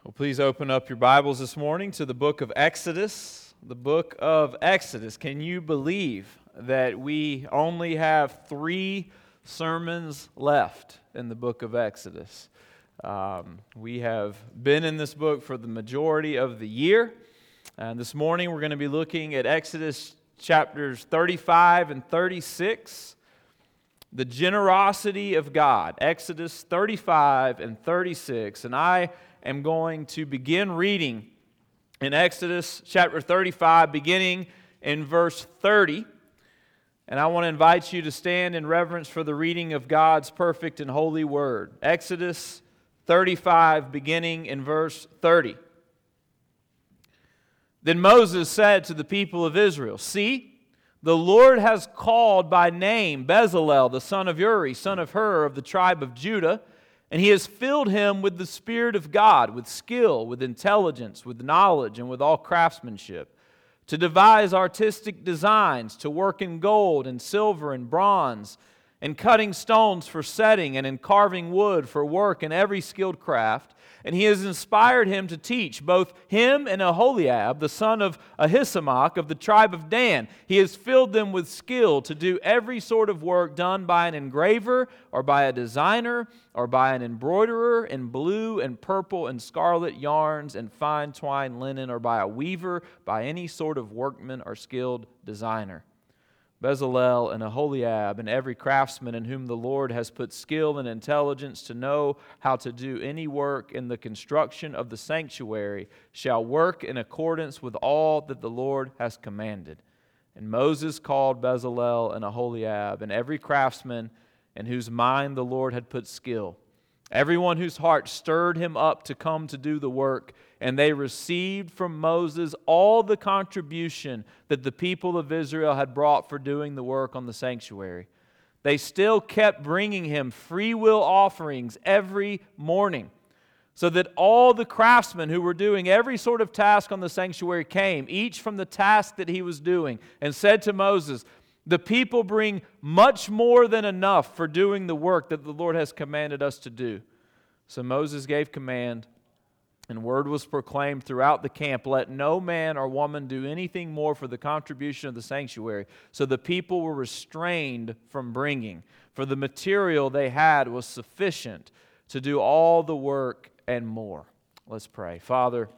Well, please open up your Bibles this morning to the book of Exodus. The book of Exodus. Can you believe that we only have 3 sermons left in the book of Exodus? We have been in this book for the majority of the year. And this morning we're going to be looking at Exodus chapters 35 and 36. The generosity of God. Exodus 35 and 36. And I am going to begin reading in Exodus chapter 35, beginning in verse 30. And I want to invite you to stand in reverence for the reading of God's perfect and holy word. Exodus 35, beginning in verse 30. Then Moses said to the people of Israel, "See, the Lord has called by name Bezalel, the son of Uri, son of Hur, of the tribe of Judah, and he has filled him with the Spirit of God, with skill, with intelligence, with knowledge, and with all craftsmanship, to devise artistic designs, to work in gold and silver and bronze, and cutting stones for setting, and in carving wood for work in every skilled craft. And he has inspired him to teach, both him and Aholiab, the son of Ahisamach of the tribe of Dan. He has filled them with skill to do every sort of work done by an engraver, or by a designer, or by an embroiderer in blue and purple and scarlet yarns and fine twined linen, or by a weaver, by any sort of workman or skilled designer. Bezalel and Aholiab and every craftsman in whom the Lord has put skill and intelligence to know how to do any work in the construction of the sanctuary shall work in accordance with all that the Lord has commanded." And Moses called Bezalel and Aholiab and every craftsman in whose mind the Lord had put skill, everyone whose heart stirred him up to come to do the work, and they received from Moses all the contribution that the people of Israel had brought for doing the work on the sanctuary. They still kept bringing him free will offerings every morning, so that all the craftsmen who were doing every sort of task on the sanctuary came, each from the task that he was doing, and said to Moses, "The people bring much more than enough for doing the work that the Lord has commanded us to do." So Moses gave command, and word was proclaimed throughout the camp, "Let no man or woman do anything more for the contribution of the sanctuary." So the people were restrained from bringing, for the material they had was sufficient to do all the work and more. Let's pray. Father,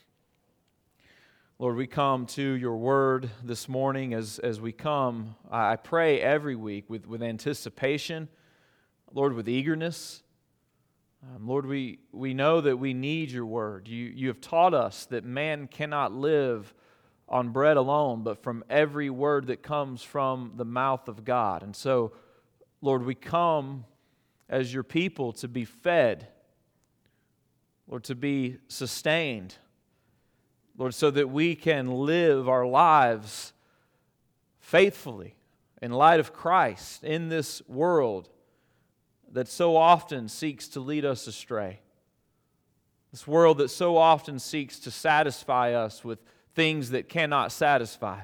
Lord, we come to your word this morning as we come. I pray every week with anticipation, Lord, with eagerness. Lord, we know that we need your word. You have taught us that man cannot live on bread alone, but from every word that comes from the mouth of God. And so, Lord, we come as your people to be fed, Lord, to be sustained, Lord, so that we can live our lives faithfully in light of Christ in this world that so often seeks to lead us astray. This world that so often seeks to satisfy us with things that cannot satisfy.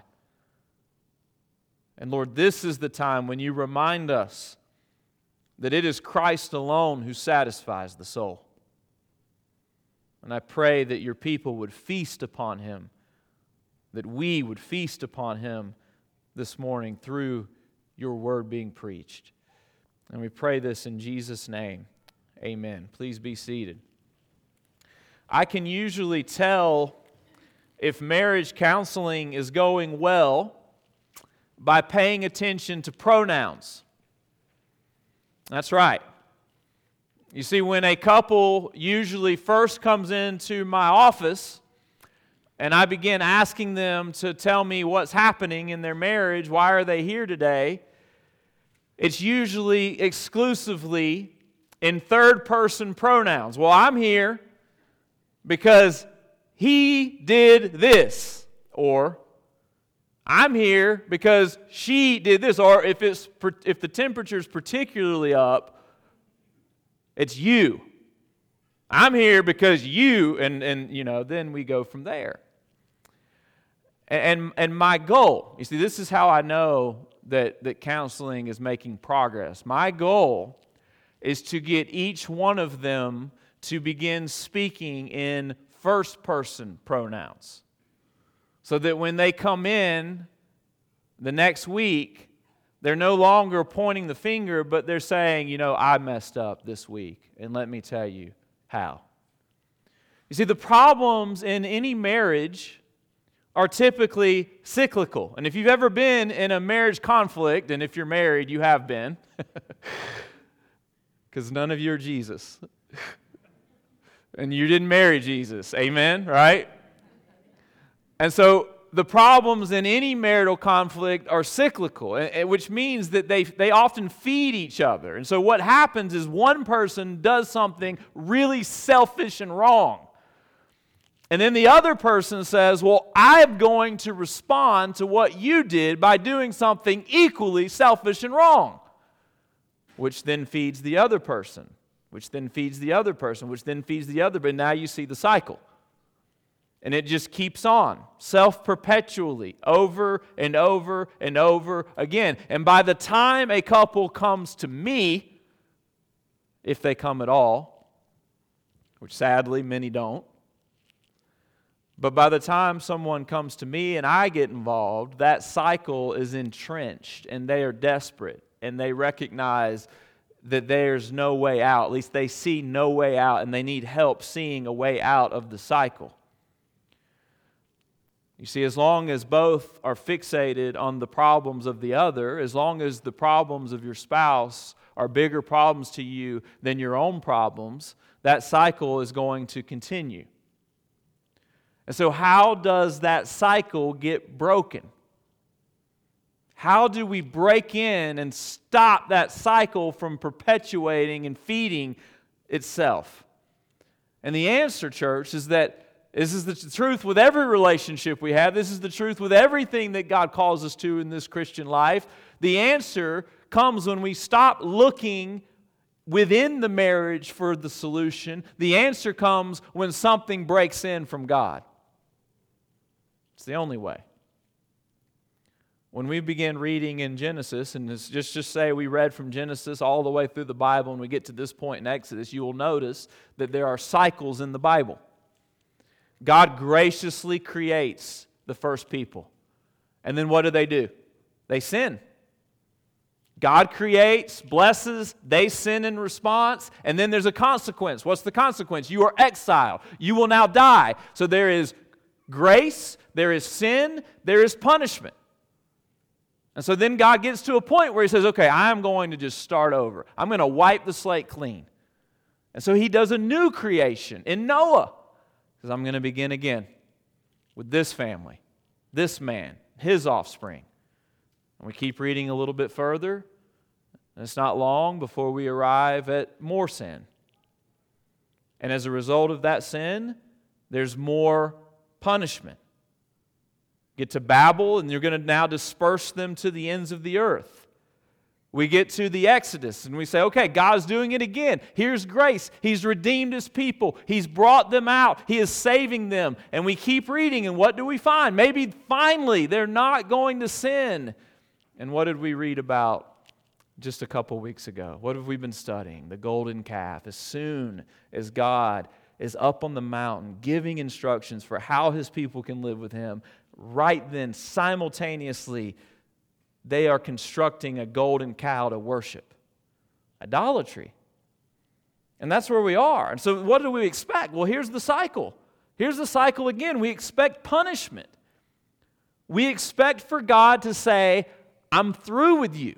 And Lord, this is the time when you remind us that it is Christ alone who satisfies the soul. And I pray that your people would feast upon him, that we would feast upon him this morning through your word being preached. And we pray this in Jesus' name. Amen. Please be seated. I can usually tell if marriage counseling is going well by paying attention to pronouns. That's right. You see, when a couple usually first comes into my office and I begin asking them to tell me what's happening in their marriage, why are they here today, it's usually exclusively in third-person pronouns. Well, I'm here because he did this. Or, I'm here because she did this. Or if the temperature's particularly up, it's you. I'm here because you, and then we go from there. And my goal, you see, this is how I know that counseling is making progress. My goal is to get each one of them to begin speaking in first-person pronouns, so that when they come in the next week, they're no longer pointing the finger, but they're saying, I messed up this week, and let me tell you how. You see, the problems in any marriage are typically cyclical. And if you've ever been in a marriage conflict, and if you're married, you have been, because none of you are Jesus. And you didn't marry Jesus. Amen, right? And so the problems in any marital conflict are cyclical, which means that they often feed each other. And so what happens is one person does something really selfish and wrong. And then the other person says, well, I'm going to respond to what you did by doing something equally selfish and wrong, which then feeds the other person, which then feeds the other person, which then feeds the other. But now you see the cycle. And it just keeps on, self-perpetually, over and over and over again. And by the time a couple comes to me, if they come at all, which sadly many don't, but by the time someone comes to me and I get involved, that cycle is entrenched and they are desperate and they recognize that there's no way out. At least they see no way out and they need help seeing a way out of the cycle. You see, as long as both are fixated on the problems of the other, as long as the problems of your spouse are bigger problems to you than your own problems, that cycle is going to continue. And so how does that cycle get broken? How do we break in and stop that cycle from perpetuating and feeding itself? And the answer, church, is that this is the truth with every relationship we have. This is the truth with everything that God calls us to in this Christian life. The answer comes when we stop looking within the marriage for the solution. The answer comes when something breaks in from God. It's the only way. When we begin reading in Genesis, and just say we read from Genesis all the way through the Bible and we get to this point in Exodus, you will notice that there are cycles in the Bible. God graciously creates the first people. And then what do? They sin. God creates, blesses, they sin in response, and then there's a consequence. What's the consequence? You are exiled. You will now die. So there is grace, there is sin, there is punishment. And so then God gets to a point where He says, okay, I'm going to just start over. I'm going to wipe the slate clean. And so He does a new creation in Noah. Because I'm going to begin again with this family, this man, his offspring. And we keep reading a little bit further, and it's not long before we arrive at more sin. And as a result of that sin, there's more punishment. Get to Babel, and you're going to now disperse them to the ends of the earth. We get to the Exodus, and we say, okay, God's doing it again. Here's grace. He's redeemed His people. He's brought them out. He is saving them. And we keep reading, and what do we find? Maybe finally they're not going to sin. And what did we read about just a couple weeks ago? What have we been studying? The golden calf. As soon as God is up on the mountain giving instructions for how His people can live with Him, right then, simultaneously, they are constructing a golden cow to worship. Idolatry. And that's where we are. And so what do we expect? Well, here's the cycle. Here's the cycle again. We expect punishment. We expect for God to say, I'm through with you.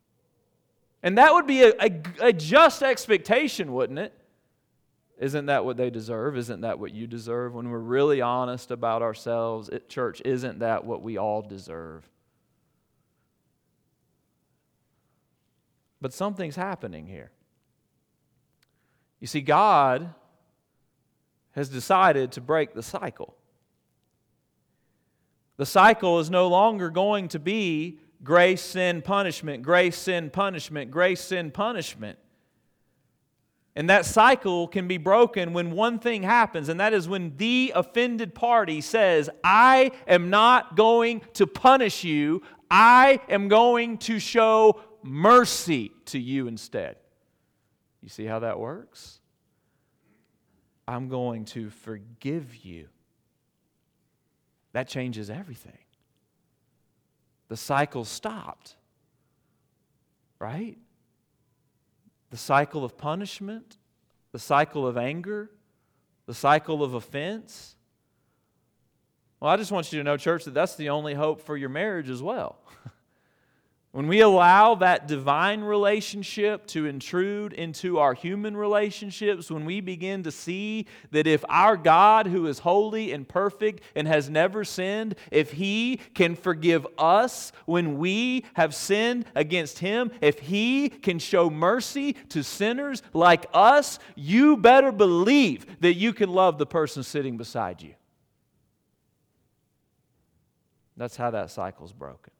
And that would be a just expectation, wouldn't it? Isn't that what they deserve? Isn't that what you deserve? When we're really honest about ourselves at church, isn't that what we all deserve? But something's happening here. You see, God has decided to break the cycle. The cycle is no longer going to be grace, sin, punishment, grace, sin, punishment, grace, sin, punishment. And that cycle can be broken when one thing happens, and that is when the offended party says, I am not going to punish you. I am going to show mercy to you instead. You see how that works? I'm going to forgive you. That changes everything. The cycle stopped, right? The cycle of punishment, the cycle of anger, the cycle of offense. Well, I just want you to know, church, that that's the only hope for your marriage as well. When we allow that divine relationship to intrude into our human relationships, when we begin to see that if our God, who is holy and perfect and has never sinned, if He can forgive us when we have sinned against Him, if He can show mercy to sinners like us, you better believe that you can love the person sitting beside you. That's how that cycle's broken.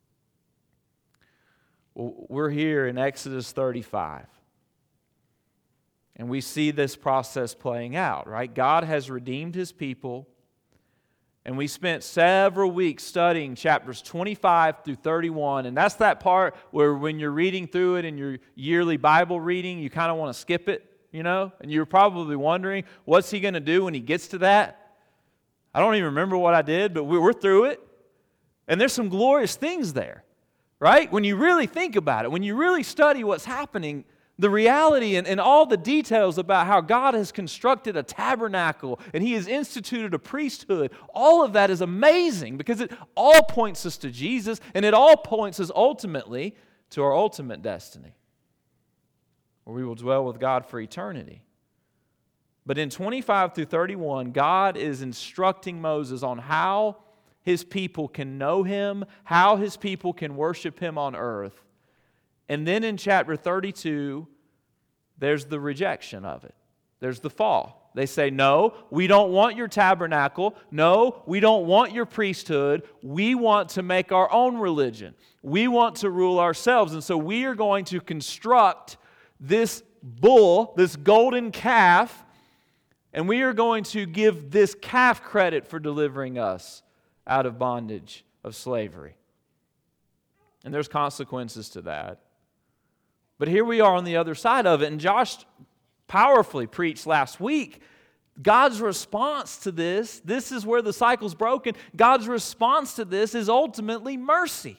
We're here in Exodus 35. And we see this process playing out, right? God has redeemed His people. And we spent several weeks studying chapters 25 through 31. And that's that part where when you're reading through it in your yearly Bible reading, you kind of want to skip it, And you're probably wondering, what's He going to do when He gets to that? I don't even remember what I did, but we're through it. And there's some glorious things there. Right? When you really think about it, when you really study what's happening, the reality and all the details about how God has constructed a tabernacle and He has instituted a priesthood, all of that is amazing because it all points us to Jesus and it all points us ultimately to our ultimate destiny, where we will dwell with God for eternity. But in 25 through 31, God is instructing Moses on how His people can know Him, how His people can worship Him on earth. And then in chapter 32, there's the rejection of it. There's the fall. They say, no, we don't want your tabernacle. No, we don't want your priesthood. We want to make our own religion. We want to rule ourselves. And so we are going to construct this bull, this golden calf, and we are going to give this calf credit for delivering us out of bondage of slavery. And there's consequences to that. But here we are on the other side of it. And Josh powerfully preached last week. God's response to this is where the cycle's broken. God's response to this is ultimately mercy.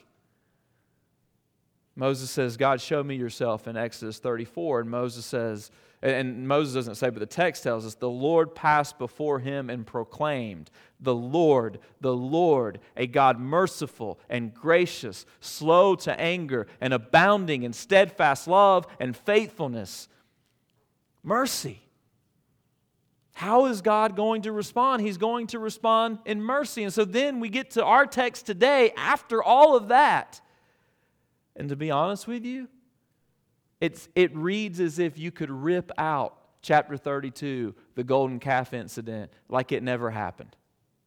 Moses says, God, show me yourself in Exodus 34. And Moses says, and Moses doesn't say, but the text tells us, the Lord passed before him and proclaimed, the Lord, a God merciful and gracious, slow to anger, and abounding in steadfast love and faithfulness. Mercy. How is God going to respond? He's going to respond in mercy. And so then we get to our text today after all of that. And to be honest with you, it reads as if you could rip out chapter 32, the golden calf incident, like it never happened.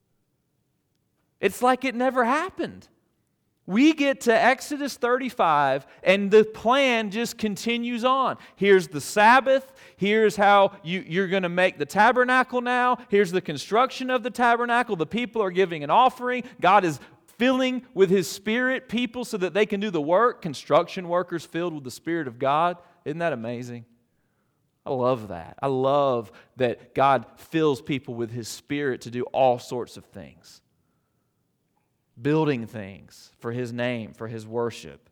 It's like it never happened. We get to Exodus 35, and the plan just continues on. Here's the Sabbath. Here's how you're going to make the tabernacle now. Here's the construction of the tabernacle. The people are giving an offering. God is filling with His Spirit people so that they can do the work. Construction workers filled with the Spirit of God. Isn't that amazing? I love that. I love that God fills people with His Spirit to do all sorts of things. Building things for His name, for His worship.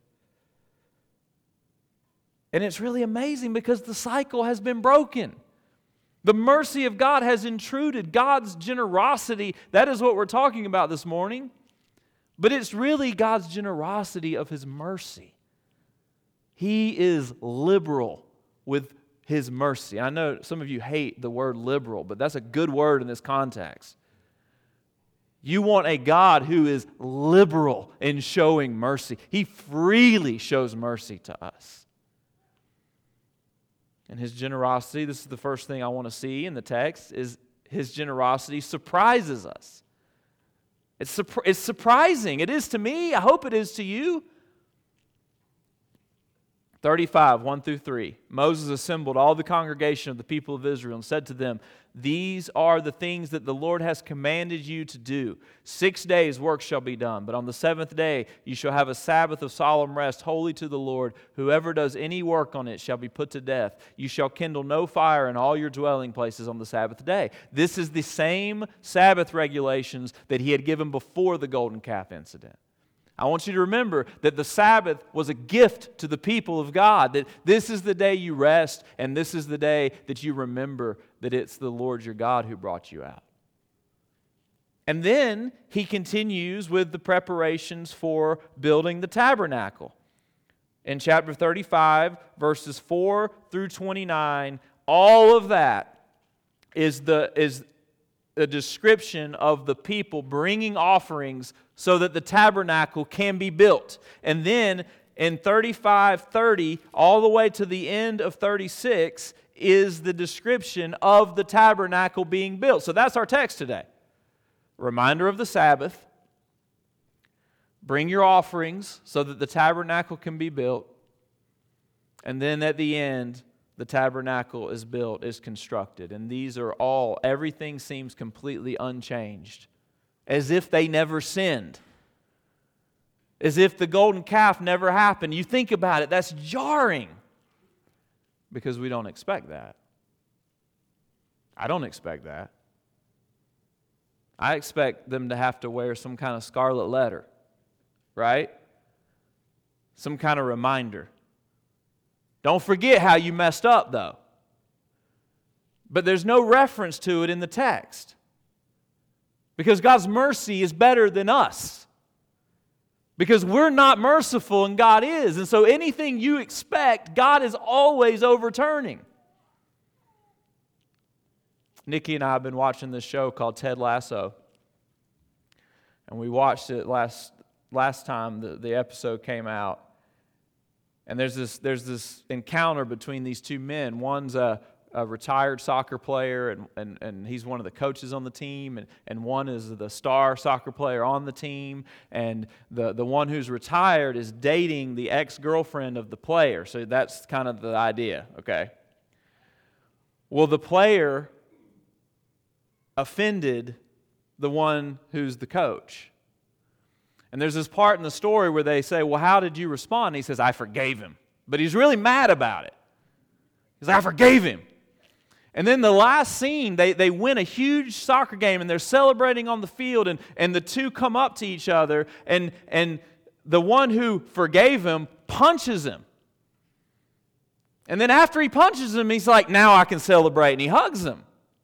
And it's really amazing because the cycle has been broken. The mercy of God has intruded. God's generosity, that is what we're talking about this morning. But it's really God's generosity of His mercy. He is liberal with His mercy. I know some of you hate the word liberal, but that's a good word in this context. You want a God who is liberal in showing mercy. He freely shows mercy to us. And His generosity, this is the first thing I want to see in the text, is His generosity surprises us. It's surprising. It is to me. I hope it is to you. 35, 1 through 3. Moses assembled all the congregation of the people of Israel and said to them, "These are the things that the Lord has commanded you to do. 6 days work shall be done, but on the seventh day you shall have a Sabbath of solemn rest, holy to the Lord. Whoever does any work on it shall be put to death. You shall kindle no fire in all your dwelling places on the Sabbath day." This is the same Sabbath regulations that he had given before the golden calf incident. I want you to remember that the Sabbath was a gift to the people of God, that this is the day you rest, and this is the day that you remember that it's the Lord your God who brought you out. And then he continues with the preparations for building the tabernacle. In chapter 35, verses 4 through 29, all of that is a description of the people bringing offerings so that the tabernacle can be built. And then in 35:30, all the way to the end of 36, is the description of the tabernacle being built. So that's our text today. Reminder of the Sabbath. Bring your offerings so that the tabernacle can be built. And then at the end, the tabernacle is built, is constructed. And these are all, everything seems completely unchanged. As if they never sinned. As if the golden calf never happened. You think about it, that's jarring. Because we don't expect that. I don't expect that. I expect them to have to wear some kind of scarlet letter. Right? Some kind of reminder. Don't forget how you messed up, though. But there's no reference to it in the text. Because God's mercy is better than us. Because we're not merciful and God is. And so anything you expect, God is always overturning. Nikki and I have been watching this show called Ted Lasso. And we watched it last time the episode came out. And there's this encounter between these two men. One's a retired soccer player, and he's one of the coaches on the team, and one is the star soccer player on the team, and the one who's retired is dating the ex-girlfriend of the player. So that's kind of the idea, okay? Well, the player offended the one who's the coach. And there's this part in the story where they say, "Well, how did you respond?" And he says, "I forgave him." But he's really mad about it. He's like, "I forgave him." And then the last scene, they win a huge soccer game, and they're celebrating on the field, and the two come up to each other, and the one who forgave him punches him. And then after he punches him, he's like, "Now I can celebrate," and he hugs him.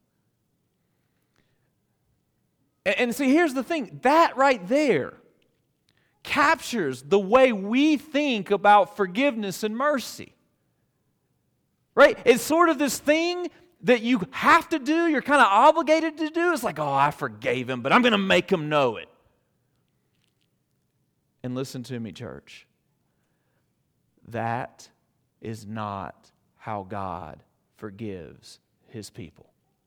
And see, here's the thing. That right there captures the way we think about forgiveness and mercy. Right? It's sort of this thing that you have to do, you're kind of obligated to do. It's like, "Oh, I forgave him, but I'm going to make him know it." And listen to me, church. That is not how God forgives His people.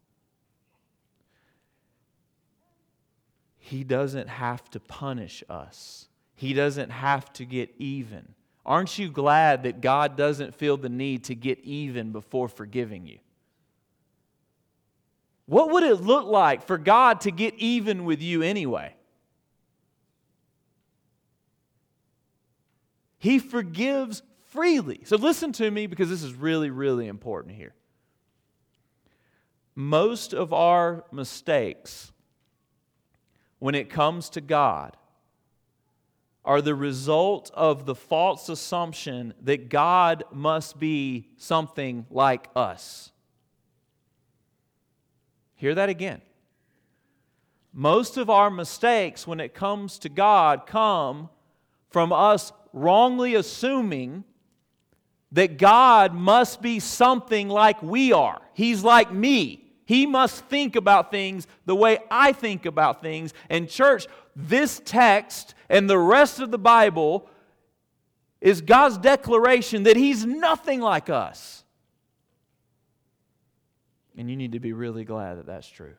He doesn't have to punish us. He doesn't have to get even. Aren't you glad that God doesn't feel the need to get even before forgiving you? What would it look like for God to get even with you anyway? He forgives freely. So listen to me, because this is really, really important here. Most of our mistakes when it comes to God are the result of the false assumption that God must be something like us. Hear that again. Most of our mistakes when it comes to God come from us wrongly assuming that God must be something like we are. He's like me. He must think about things the way I think about things. And church, this text and the rest of the Bible is God's declaration that He's nothing like us. And you need to be really glad that that's true.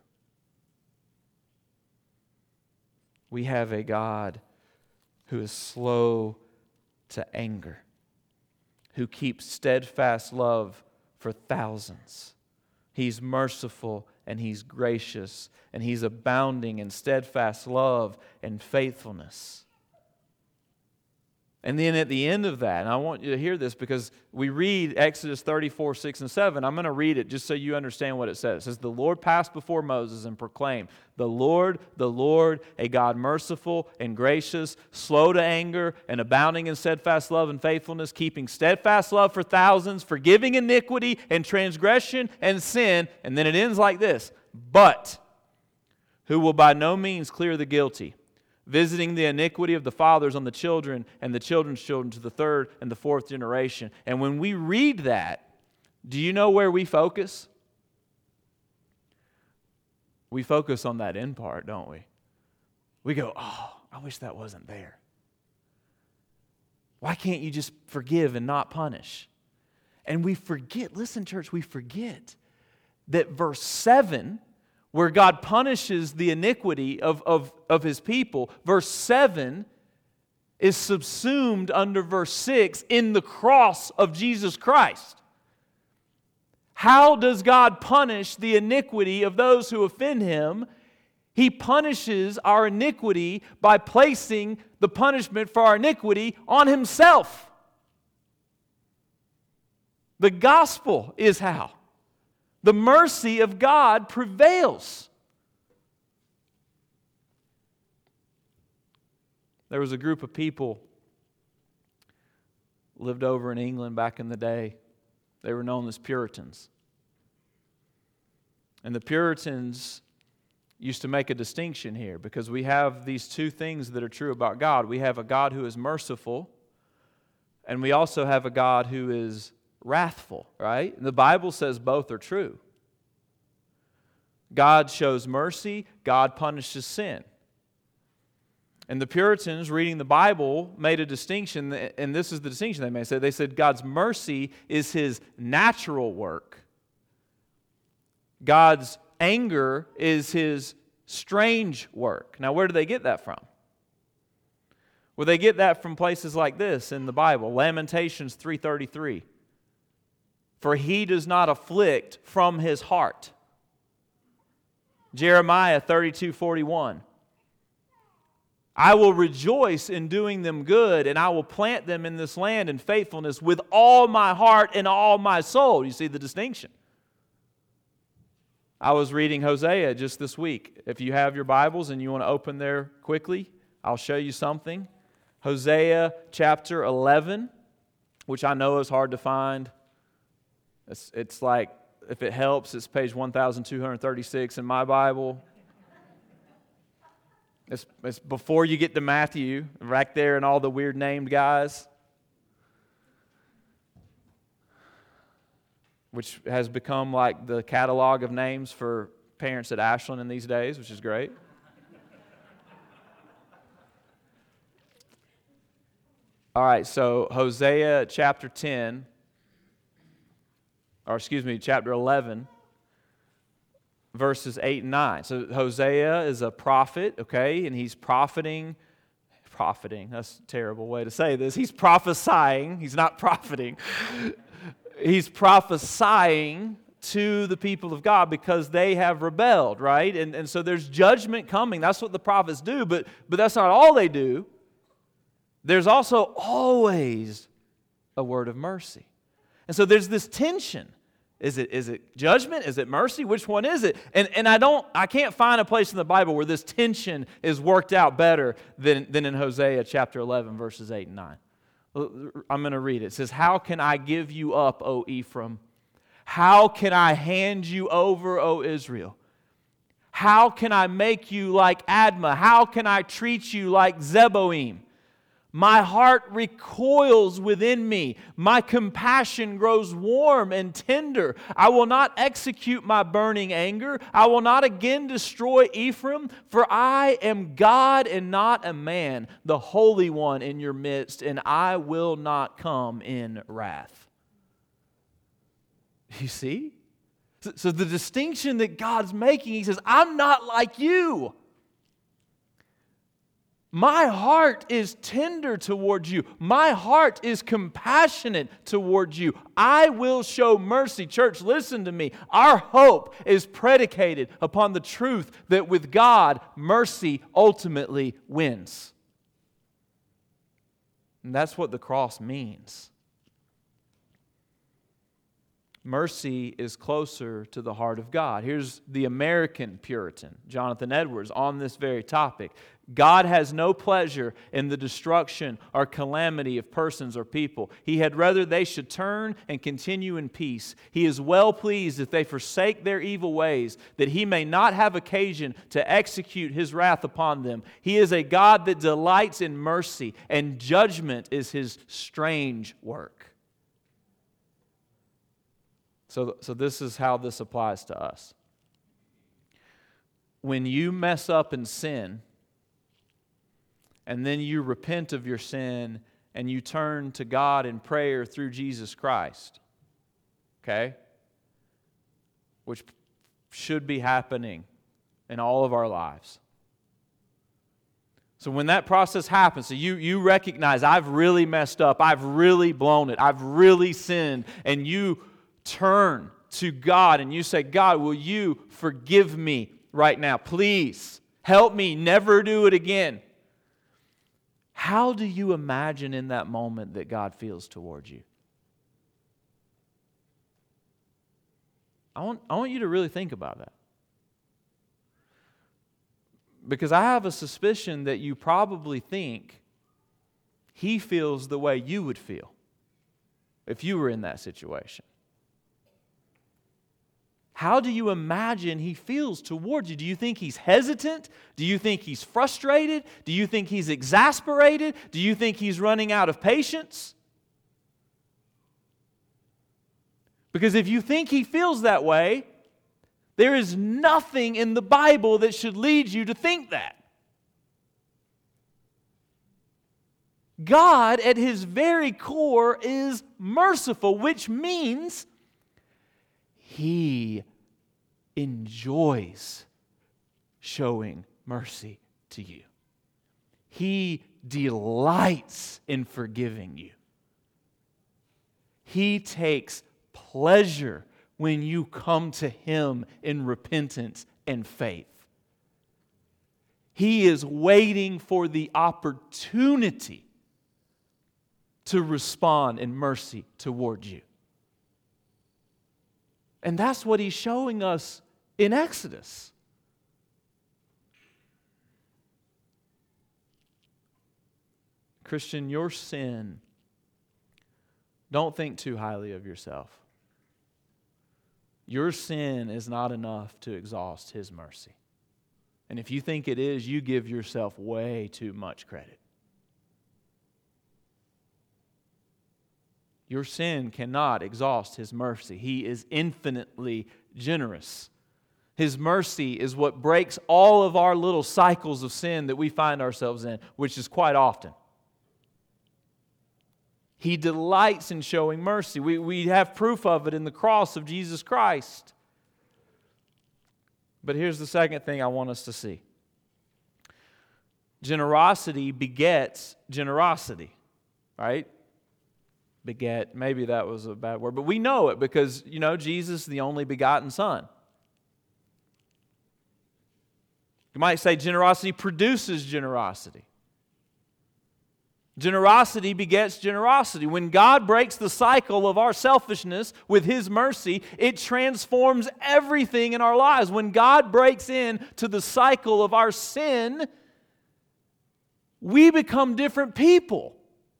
We have a God who is slow to anger, who keeps steadfast love for thousands. He's merciful and He's gracious, and He's abounding in steadfast love and faithfulness. And then at the end of that, and I want you to hear this because we read Exodus 34, 6 and 7. I'm going to read it just so you understand what it says. It says, the Lord passed before Moses and proclaimed, the Lord, a God merciful and gracious, slow to anger and abounding in steadfast love and faithfulness, keeping steadfast love for thousands, forgiving iniquity and transgression and sin. And then it ends like this, but who will by no means clear the guilty, visiting the iniquity of the fathers on the children and the children's children to the third and the fourth generation. And when we read that, do you know where we focus? We focus on that end part, don't we? We go, oh, I wish that wasn't there. Why can't you just forgive and not punish? And we forget, listen, church, we forget that verse 7, where God punishes the iniquity of His people, verse 7 is subsumed under verse 6 in the cross of Jesus Christ. How does God punish the iniquity of those who offend Him? He punishes our iniquity by placing the punishment for our iniquity on Himself. The gospel is how the mercy of God prevails. There was a group of people lived over in England back in the day. They were known as Puritans. And the Puritans used to make a distinction here because we have these two things that are true about God. We have a God who is merciful, and we also have a God who is wrathful, right? The Bible says both are true. God shows mercy, God punishes sin. And the Puritans, reading the Bible, made a distinction, and this is the distinction they made. They said God's mercy is His natural work. God's anger is His strange work. Now, where do they get that from? Well, they get that from places like this in the Bible. Lamentations 3:33. For He does not afflict from His heart. Jeremiah 32:41. I will rejoice in doing them good, and I will plant them in this land in faithfulness with all my heart and all my soul. You see the distinction. I was reading Hosea just this week. If you have your Bibles and you want to open there quickly, I'll show you something. Hosea chapter 11, which I know is hard to find. It's like, if it helps, it's page 1236 in my Bible. It's before you get to Matthew, right there and all the weird named guys, which has become like the catalog of names for parents at Ashland in these days, which is great. All right, so Hosea chapter 11, verses 8 and 9. So Hosea is a prophet, okay, and he's profiting, that's a terrible way to say this. He's prophesying, he's not profiting. He's prophesying to the people of God because they have rebelled, right? And so there's judgment coming. That's what the prophets do, but that's not all they do. There's also always a word of mercy. And so there's this tension. Is it judgment? Is it mercy? Which one is it? And I can't find a place in the Bible where this tension is worked out better than in Hosea chapter 11, verses 8 and 9. I'm going to read it. It says, how can I give you up, O Ephraim? How can I hand you over, O Israel? How can I make you like Admah? How can I treat you like Zeboim? My heart recoils within me. My compassion grows warm and tender. I will not execute my burning anger. I will not again destroy Ephraim, for I am God and not a man, the Holy One in your midst, and I will not come in wrath. You see? So the distinction that God's making, He says, I'm not like you. My heart is tender towards you. My heart is compassionate towards you. I will show mercy. Church, listen to me. Our hope is predicated upon the truth that with God, mercy ultimately wins. And that's what the cross means. Mercy is closer to the heart of God. Here's the American Puritan, Jonathan Edwards, on this very topic. God has no pleasure in the destruction or calamity of persons or people. He had rather they should turn and continue in peace. He is well pleased if they forsake their evil ways, that He may not have occasion to execute His wrath upon them. He is a God that delights in mercy, and judgment is His strange work. So this is how this applies to us. When you mess up and sin, and then you repent of your sin, and you turn to God in prayer through Jesus Christ, okay? Which should be happening in all of our lives. So when that process happens, so you recognize, I've really messed up, I've really blown it, I've really sinned, and you turn to God and you say, God, will you forgive me right now? Please help me never do it again. How do you imagine in that moment that God feels towards you? I want you to really think about that. Because I have a suspicion that you probably think He feels the way you would feel if you were in that situation. How do you imagine He feels towards you? Do you think He's hesitant? Do you think He's frustrated? Do you think He's exasperated? Do you think He's running out of patience? Because if you think He feels that way, there is nothing in the Bible that should lead you to think that. God, at His very core, is merciful, which means He enjoys showing mercy to you. He delights in forgiving you. He takes pleasure when you come to Him in repentance and faith. He is waiting for the opportunity to respond in mercy toward you. And that's what He's showing us in Exodus. Christian, your sin, don't think too highly of yourself. Your sin is not enough to exhaust His mercy. And if you think it is, you give yourself way too much credit. Your sin cannot exhaust His mercy. He is infinitely generous. His mercy is what breaks all of our little cycles of sin that we find ourselves in, which is quite often. He delights in showing mercy. We have proof of it in the cross of Jesus Christ. But here's the second thing I want us to see. Generosity begets generosity, right? Beget, maybe that was a bad word, but we know it because, Jesus is the only begotten Son. You might say generosity produces generosity. Generosity begets generosity. When God breaks the cycle of our selfishness with His mercy, it transforms everything in our lives. When God breaks into the cycle of our sin, we become different people.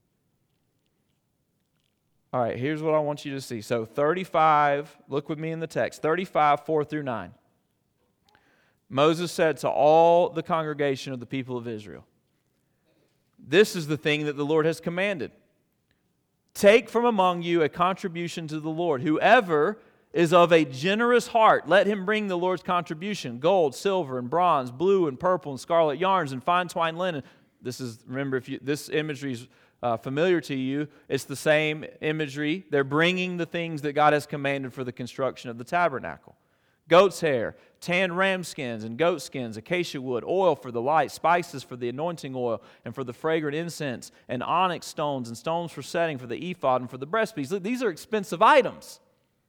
All right, here's what I want you to see. So 35, look with me in the text, 35, 4 through 9. Moses said to all the congregation of the people of Israel, "This is the thing that the Lord has commanded. Take from among you a contribution to the Lord. Whoever is of a generous heart, let him bring the Lord's contribution, gold, silver, and bronze, blue and purple and scarlet yarns, and fine twined linen." Remember, if this imagery is familiar to you, it's the same imagery. They're bringing the things that God has commanded for the construction of the tabernacle. goat's hair, tan ram skins and goat skins, acacia wood, oil for the light, spices for the anointing oil and for the fragrant incense, and onyx stones and stones for setting for the ephod and for the breastpiece. Look, these are expensive items.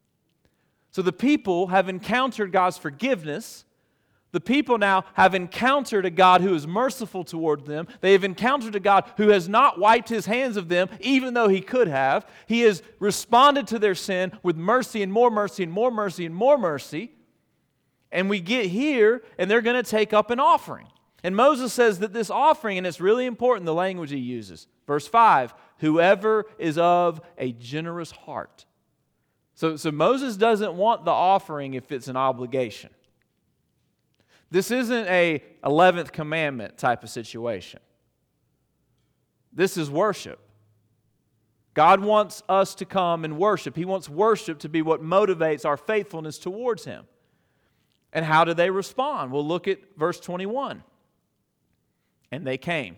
So the people have encountered God's forgiveness. The people now have encountered a God who is merciful toward them. They have encountered a God who has not wiped His hands of them, even though He could have. He has responded to their sin with mercy and more mercy and more mercy and more mercy. And we get here, and they're going to take up an offering. And Moses says that this offering, and it's really important the language he uses. Verse 5, whoever is of a generous heart. So Moses doesn't want the offering if it's an obligation. This isn't a 11th commandment type of situation. This is worship. God wants us to come and worship. He wants worship to be what motivates our faithfulness towards Him. And how do they respond? Well, look at verse 21. And they came.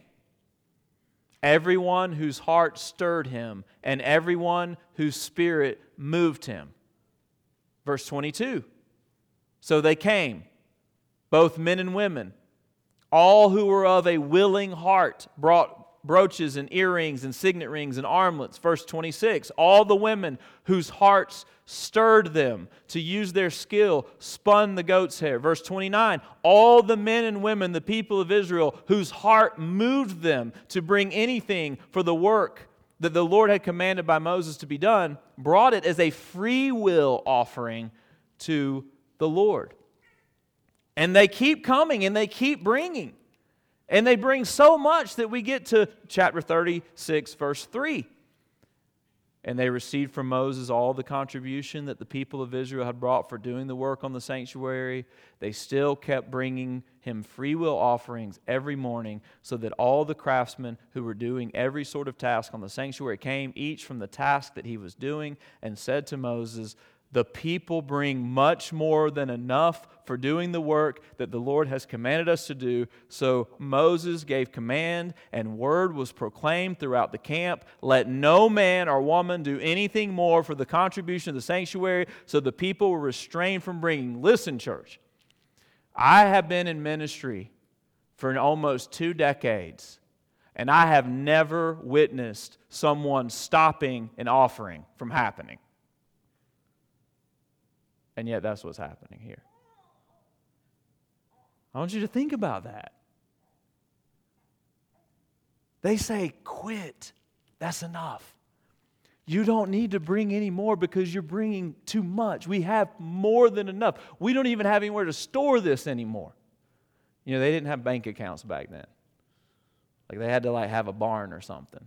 Everyone whose heart stirred him, and everyone whose spirit moved him. Verse 22. So they came, both men and women. All who were of a willing heart brought brooches and earrings and signet rings and armlets. Verse 26. All the women whose hearts stirred them to use their skill spun the goat's hair. Verse 29. All the men and women, the people of Israel, whose heart moved them to bring anything for the work that the Lord had commanded by Moses to be done, brought it as a free will offering to the Lord. And they keep coming and they keep bringing. And they bring so much that we get to chapter 36, verse 3. And they received from Moses all the contribution that the people of Israel had brought for doing the work on the sanctuary. They still kept bringing him free will offerings every morning, so that all the craftsmen who were doing every sort of task on the sanctuary came, each from the task that he was doing, and said to Moses, the people bring much more than enough for doing the work that the Lord has commanded us to do. So Moses gave command, and word was proclaimed throughout the camp. Let no man or woman do anything more for the contribution of the sanctuary. So the people were restrained from bringing. Listen, church, I have been in ministry for almost 2 decades, and I have never witnessed someone stopping an offering from happening. And yet that's what's happening here. I want you to think about that. They say, quit. That's enough. You don't need to bring any more because you're bringing too much. We have more than enough. We don't even have anywhere to store this anymore. You know, they didn't have bank accounts back then. Like they had to have a barn or something.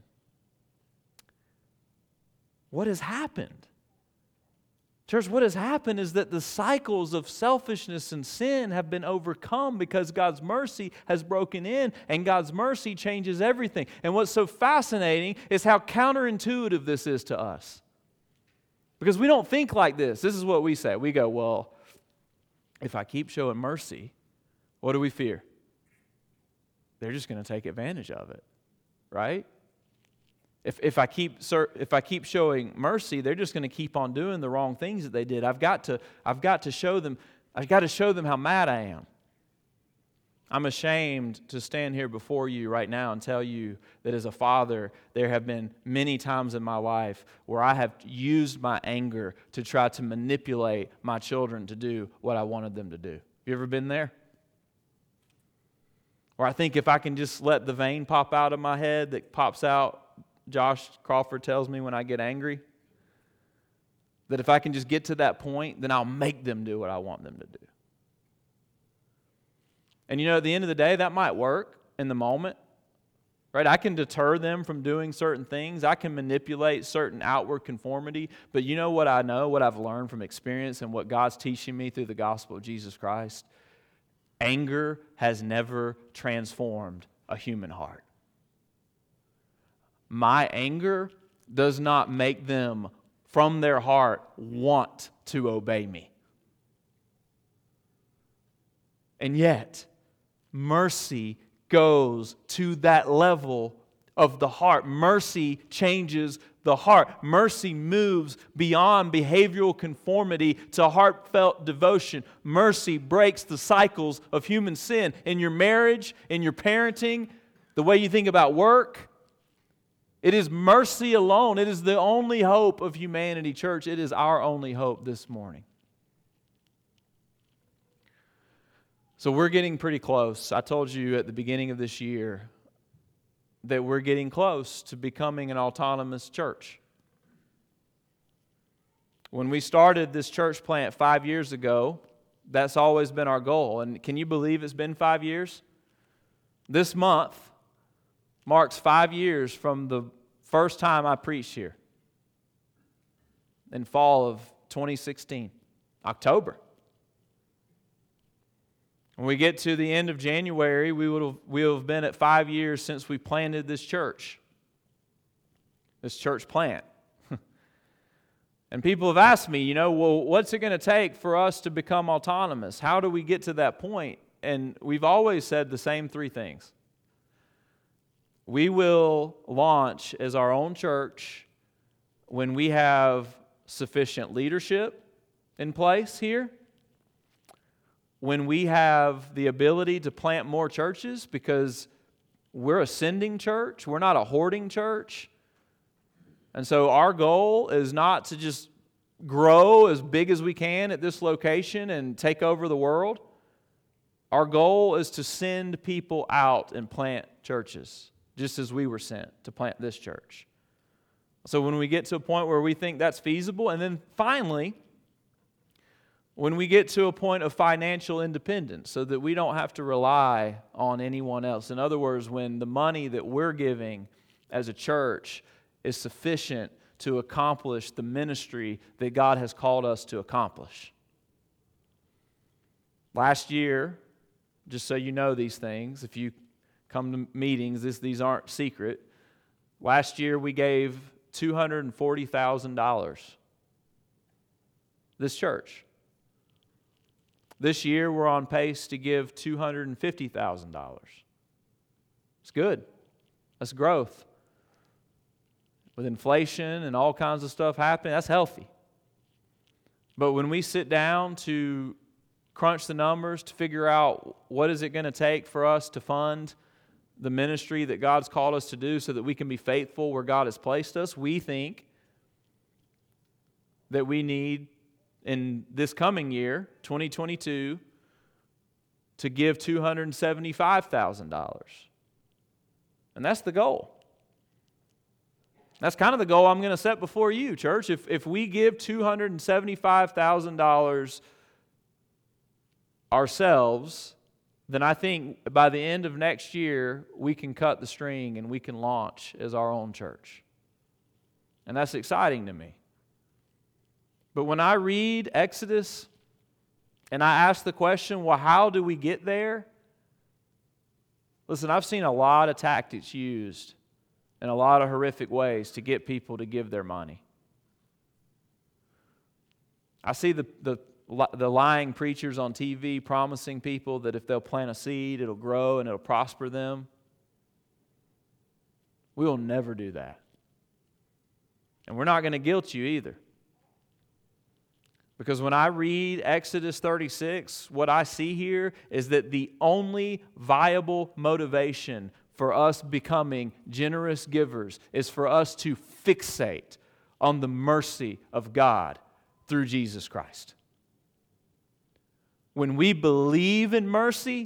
What has happened? Church, what has happened is that the cycles of selfishness and sin have been overcome because God's mercy has broken in, and God's mercy changes everything. And what's so fascinating is how counterintuitive this is to us. Because we don't think like this. This is what we say. We go, well, if I keep showing mercy, what do we fear? They're just going to take advantage of it, right? If I keep showing mercy, they're just going to keep on doing the wrong things that they did. I've got to show them how mad I am. I'm ashamed to stand here before you right now and tell you that as a father, there have been many times in my life where I have used my anger to try to manipulate my children to do what I wanted them to do. You ever been there? Or I think if I can just let the vein pop out of my head that pops out, Josh Crawford tells me when I get angry, that if I can just get to that point, then I'll make them do what I want them to do. And you know, at the end of the day, that might work in the moment, right? I can deter them from doing certain things. I can manipulate certain outward conformity. But you know what I know, what I've learned from experience and what God's teaching me through the gospel of Jesus Christ? Anger has never transformed a human heart. My anger does not make them, from their heart, want to obey me. And yet, mercy goes to that level of the heart. Mercy changes the heart. Mercy moves beyond behavioral conformity to heartfelt devotion. Mercy breaks the cycles of human sin in your marriage, in your parenting, the way you think about work. It is mercy alone. It is the only hope of humanity, church. It is our only hope this morning. So we're getting pretty close. I told you at the beginning of this year that we're getting close to becoming an autonomous church. When we started this church plant 5 years ago, that's always been our goal. And can you believe it's been 5 years? This month marks 5 years from the first time I preached here in fall of 2016, October. When we get to the end of January, we'll have been at 5 years since we planted this church plant. And people have asked me, well, what's it going to take for us to become autonomous? How do we get to that point? And we've always said the same three things. We will launch as our own church when we have sufficient leadership in place here, when we have the ability to plant more churches, because we're a sending church, we're not a hoarding church. And so our goal is not to just grow as big as we can at this location and take over the world. Our goal is to send people out and plant churches, just as we were sent to plant this church. So when we get to a point where we think that's feasible, and then finally, when we get to a point of financial independence so that we don't have to rely on anyone else. In other words, when the money that we're giving as a church is sufficient to accomplish the ministry that God has called us to accomplish. Last year, just so you know these things, if you come to meetings, these aren't secret. Last year we gave $240,000. This church. This year we're on pace to give $250,000. It's good. That's growth. With inflation and all kinds of stuff happening, that's healthy. But when we sit down to crunch the numbers to figure out what is it going to take for us to fund the ministry that God's called us to do so that we can be faithful where God has placed us, we think that we need in this coming year, 2022, to give $275,000. And that's the goal. That's kind of the goal I'm going to set before you, church. If we give $275,000 ourselves, then I think by the end of next year, we can cut the string and we can launch as our own church. And that's exciting to me. But when I read Exodus and I ask the question, well, how do we get there? Listen, I've seen a lot of tactics used in a lot of horrific ways to get people to give their money. I see the lying preachers on TV promising people that if they'll plant a seed, it'll grow and it'll prosper them. We will never do that. And we're not going to guilt you either. Because when I read Exodus 36, what I see here is that the only viable motivation for us becoming generous givers is for us to fixate on the mercy of God through Jesus Christ. When we believe in mercy,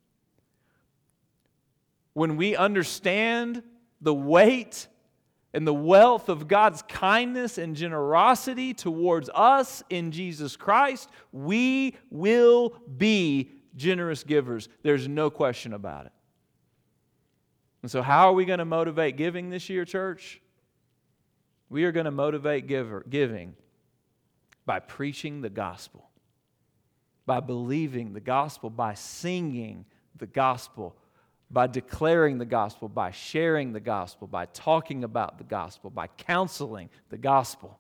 when we understand the weight and the wealth of God's kindness and generosity towards us in Jesus Christ, we will be generous givers. There's no question about it. And so how are we going to motivate giving this year, church? We are going to motivate giving by preaching the gospel, by believing the gospel, by singing the gospel, by declaring the gospel, by sharing the gospel, by talking about the gospel, by counseling the gospel,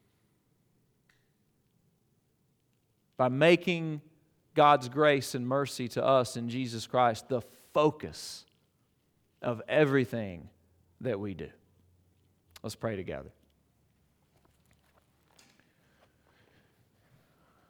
by making God's grace and mercy to us in Jesus Christ the focus of everything that we do. Let's pray together.